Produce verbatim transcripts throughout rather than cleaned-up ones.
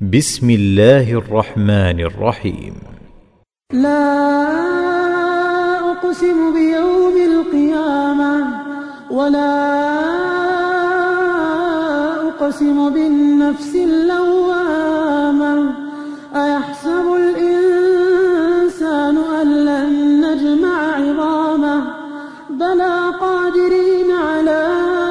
بسم الله الرحمن الرحيم. لا أقسم بيوم القيامة ولا أقسم بالنفس اللوامة أيحسب الإنسان أن لن نجمع عظامه بلى قادرين على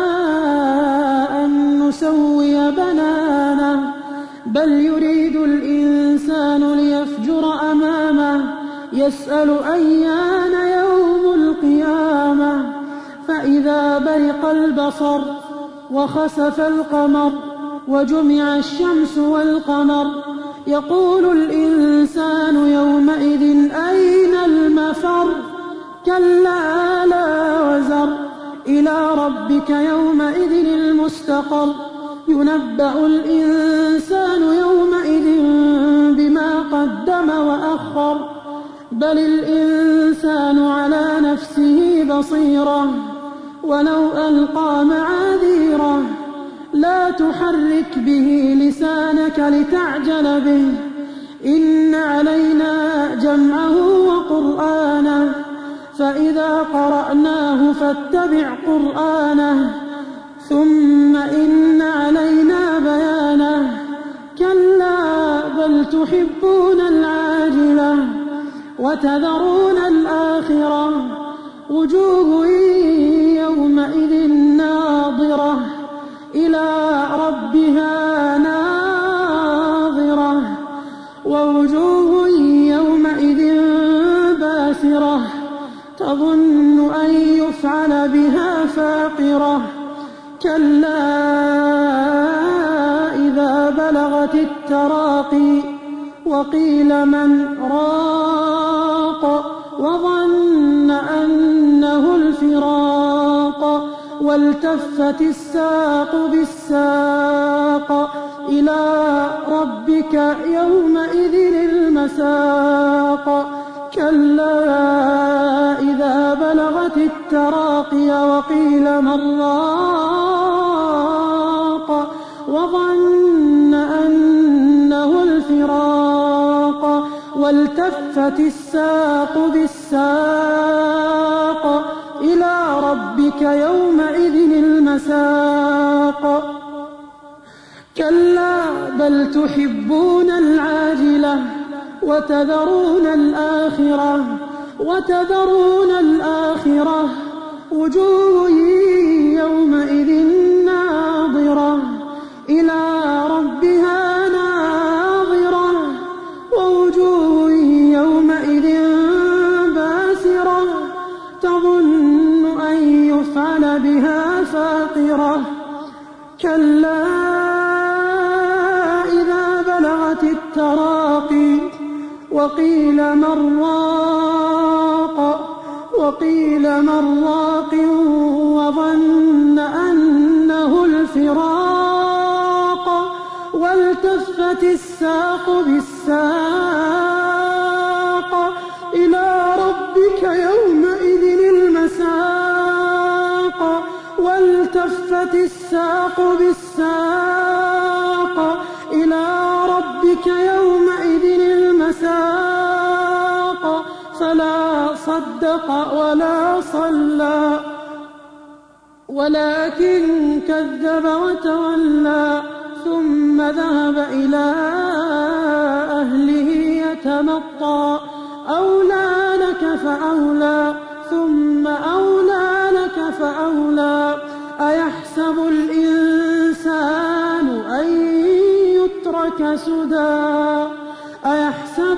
أن نسوي بنانه بل يريد الإنسان ليفجر أمامه يسأل أيان يوم القيامة فإذا برق البصر وخسف القمر وجمع الشمس والقمر يقول الإنسان يومئذ أين المفر كلا لا وزر إلى ربك يومئذ المستقر ينبأ الإنسان يومئذ بما قدم وأخر بل الإنسان على نفسه بصيرة ولو ألقى معاذيره لا تحرك به لسانك لتعجل به إن علينا جمعه وقرآنه فإذا قرأناه فاتبع قرآنه ثم إن علينا بيانه كلا بل تحبون العاجلة وتذرون الآخرة وجوه يومئذ ناظرة إلى ربها ناظرة ووجوه يومئذ باسرة تظن أن يفعل بها فاقرة كلا إذا بلغت التراقي وقيل من راق وظن أنه الفراق والتفت الساق بالساق إلى ربك يومئذ المساق كلا إذا بلغت التراقي وقيل من راق وظن أنه الفراق والتفت الساق بالساق إلى ربك يومئذ المساق كلا بل تحبون العاجلة وتذرون الآخرة وتذرون الآخرة وجوه يومئذ ناظرة إلى ربها ناظرة ووجوه يومئذ باسرة تظن أن يفعل بها فاقرة كلا إذا بلغت التراقي وقيل من راق وقيل من راق وظن أنه الفراق والتفت الساق بالساق إلى ربك يومئذ المساق والتفت الساق بالساق إلى ربك يومئذ المساق فلا صدق ولا صلى ولكن كذب وتولى ثم ذهب إلى أهله يتمطى أولى لك فأولى ثم أولى لك فأولى أيحسب الإنسان أن يترك سدى أيحسب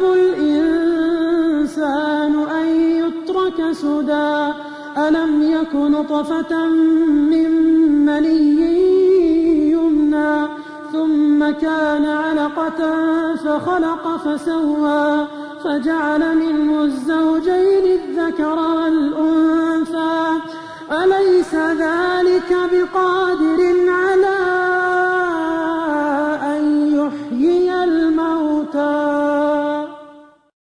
الإنسان أن يترك سدى ألم يك نطفة من مني يمنى ثم كان علقة فخلق فسوى فجعل منه الزوجين الذكر